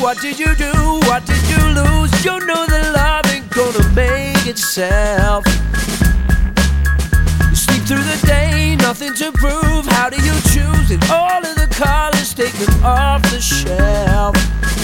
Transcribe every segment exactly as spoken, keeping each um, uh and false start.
What did you do? What did you lose? You know that love ain't gonna make itself. You sleep through the day, nothing to prove. How do you choose? And all of the colors, take them off the shelf.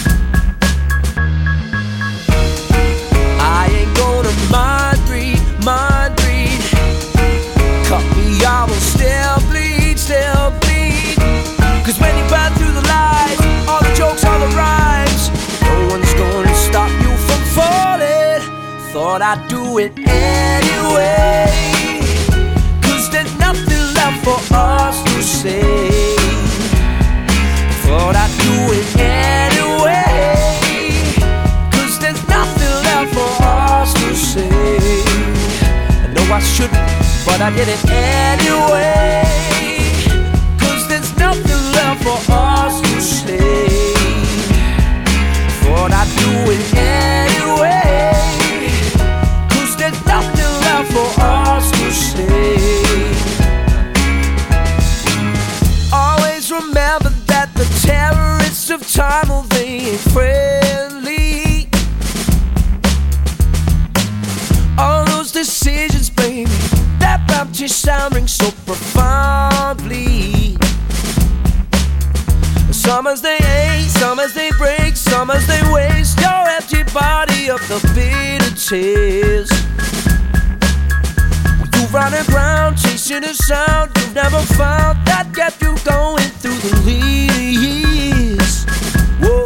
I ain't gonna mind read, mind read. Cut me, I will still bleed, still bleed. Cause when you burn through the lies, all the jokes, all the rhymes, no one's gonna stop you from falling. Thought I'd do it anyway, cause there's nothing left for us to say. Thought I'd do it anyway, cause there's nothing left for us to say. I know I shouldn't, but I did it anyway, cause there's nothing left for us to say. Thought I'd do it anyway, cause there's nothing left for us to say. Always remember that the terrorists of time, well, they ain't friendly. All those decisions, baby, that Baptist sound rings so profoundly. Some as they hate, some as they break, some as they waste your empty body of the bitter tears. You run around chasing a sound you've never found, that kept you going through the years. Whoa.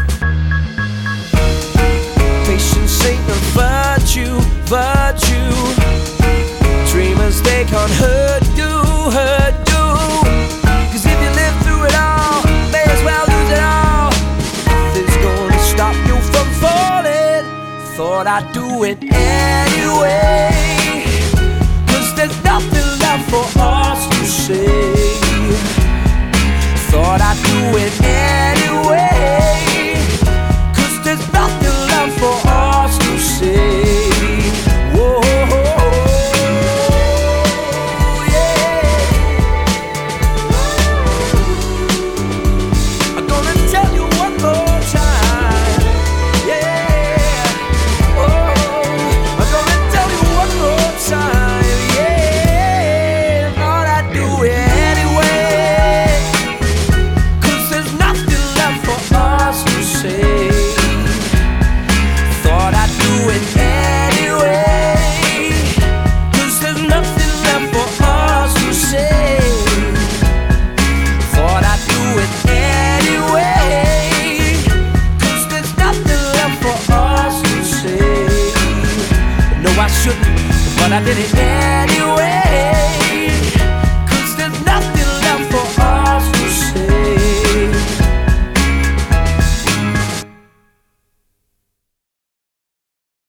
Patience ain't a virtue, virtue. Dreamers, they can't hurt you, hurt you. Cause if you live through it all, may as well lose it all. Nothing's gonna stop you from falling. Thought I'd do it anyway, cause there's nothing left for us to say. Thought I'd do it anyway, cause there's nothing left for us to say. Whoa, yeah. I'm gonna tell you one more time, yeah. Oh, I'm gonna tell you one more time, yeah. Thought I'd do it anyway, cause there's nothing left for us to say. Thought I'd do it anyway, cause there's nothing left for us to say. Thought I'd do it anyway, cause there's nothing left for us to say. No, I shouldn't, but I did it anyway.